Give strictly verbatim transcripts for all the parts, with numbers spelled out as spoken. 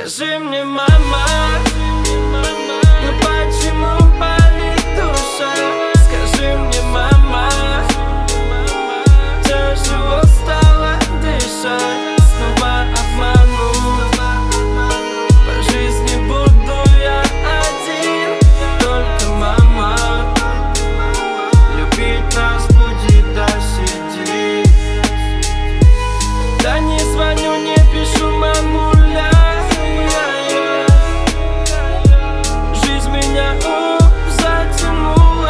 Скажи мне, мама, ну почему болит душа? Скажи мне, мама, тяжело стало дышать. Снова обману, по жизни буду я один. Только мама любить нас будет досидеть. Да не звоню, не пишу, мамуля. Жизнь меня у, затянула.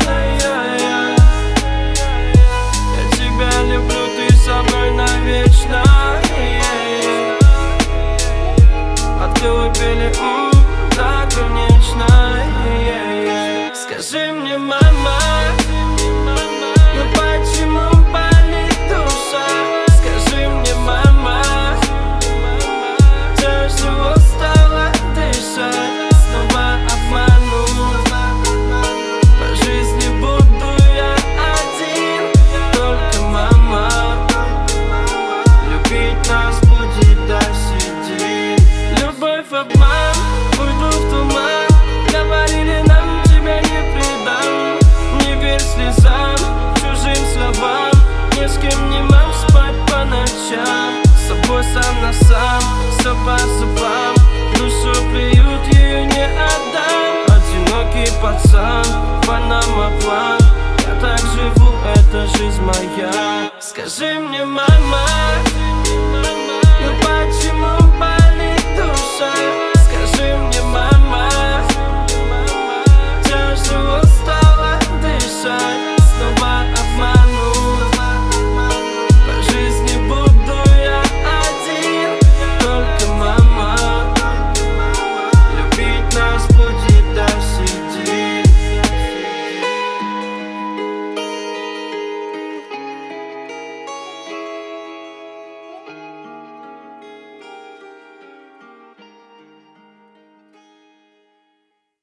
Я тебя люблю, ты со мной навечно. От колыбели, да, конечно. Скажи мне, мама, ну почему болит душа? Скажи мне, мама, тяжело стало дышать. Снова обману, по жизни буду я один. Только мама любить нас будет досидеть. Любовь, обман, уйду в туман. Говорили нам, тебя не предам. Не верь слезам, чужим словам. Ни с кем не мог спать по ночам. С собой сам на сам, все по зубам. Душу приют, ее не отдам. Одинокий пацан, Панама план. Я так живу, это жизнь моя. Скажи мне, мама,